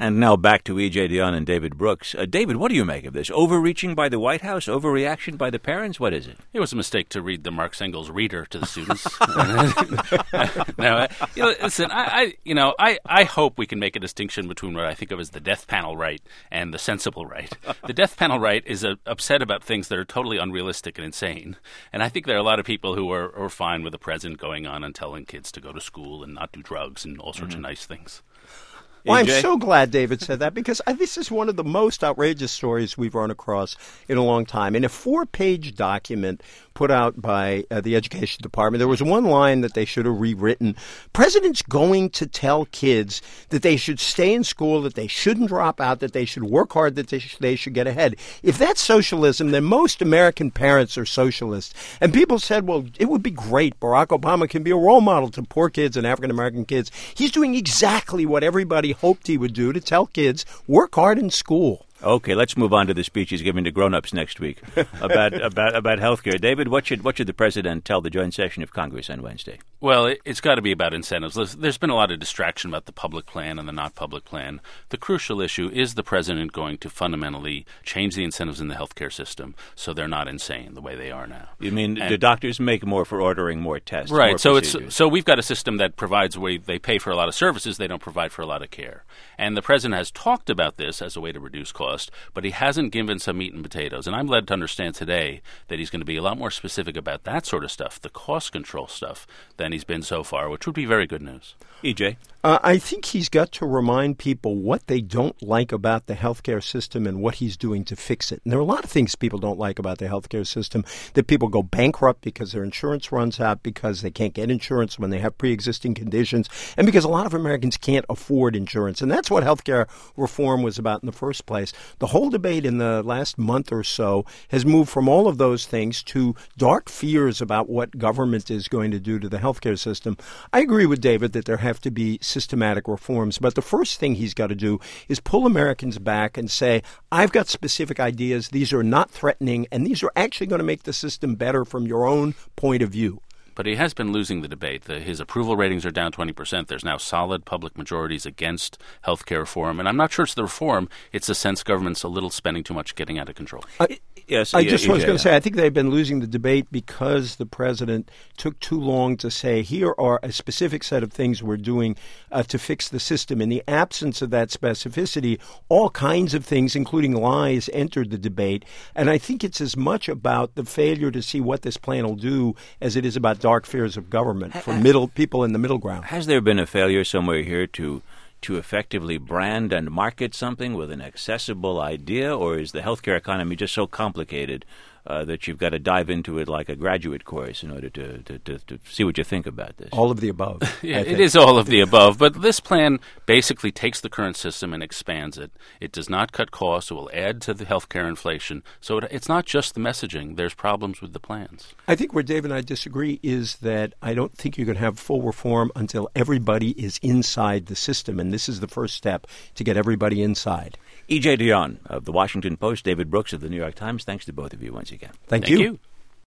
And now back to E.J. Dionne and David Brooks. David, what do you make of this? Overreaching by the White House? Overreaction by the parents? What is it? It was a mistake to read the Marx Engels reader to the students. Listen, I hope we can make a distinction between what I think of as the death panel right and the sensible right. The death panel right is upset about things that are totally unrealistic and insane. And I think there are a lot of people who are fine with the president going on and telling kids to go to school and not do drugs and all sorts of nice things. Well, I'm so glad David said that because this is one of the most outrageous stories we've run across in a long time. In a 4-page document put out by the Education Department, there was one line that they should have rewritten. President's going to tell kids that they should stay in school, that they shouldn't drop out, that they should work hard, that they should get ahead. If that's socialism, then most American parents are socialists. And people said, well, it would be great. Barack Obama can be a role model to poor kids and African-American kids. He's doing exactly what everybody hoped he would do, to tell kids, work hard in school. Okay, let's move on to the speech he's giving to grown-ups next week about health care. David, what should the president tell the joint session of Congress on Wednesday? Well, it's got to be about incentives. There's been a lot of distraction about the public plan and the not public plan. The crucial issue is the president going to fundamentally change the incentives in the health care system so they're not insane the way they are now. You mean the doctors make more for ordering more tests? Right. More So we've got a system that provides where they pay for a lot of services, they don't provide for a lot of care. And the president has talked about this as a way to reduce cost, but he hasn't given some meat and potatoes. And I'm led to understand today that he's going to be a lot more specific about that sort of stuff, the cost control stuff, than he's been so far, which would be very good news. EJ? I think he's got to remind people what they don't like about the healthcare system and what he's doing to fix it. And there are a lot of things people don't like about the healthcare system, that people go bankrupt because their insurance runs out, because they can't get insurance when they have pre-existing conditions, and because a lot of Americans can't afford insurance. And that's what healthcare reform was about in the first place. The whole debate in the last month or so has moved from all of those things to dark fears about what government is going to do to the healthcare system. I agree with David that there have to be systematic reforms, but the first thing he's got to do is pull Americans back and say, I've got specific ideas, these are not threatening, and these are actually going to make the system better from your own point of view. But he has been losing the debate. His approval ratings are down 20%. There's now solid public majorities against health care reform. And I'm not sure it's the reform. It's the sense government's a little spending too much, getting out of control. Yes, I just was going to say, I think they've been losing the debate because the president took too long to say, here are a specific set of things we're doing to fix the system. In the absence of that specificity, all kinds of things, including lies, entered the debate. And I think it's as much about the failure to see what this plan will do as it is about dark fears of government for people in the middle ground. Has there been a failure somewhere here to effectively brand and market something with an accessible idea, or is the healthcare economy just so complicated that you've got to dive into it like a graduate course in order to see what you think about this? All of the above. Yeah, it is all of the above. But this plan basically takes the current system and expands it. It does not cut costs. It will add to the healthcare inflation. So it's not just the messaging. There's problems with the plans. I think where Dave and I disagree is that I don't think you can have full reform until everybody is inside the system. And this is the first step to get everybody inside. E.J. Dionne of The Washington Post, David Brooks of The New York Times, thanks to both of you once again. Thank you.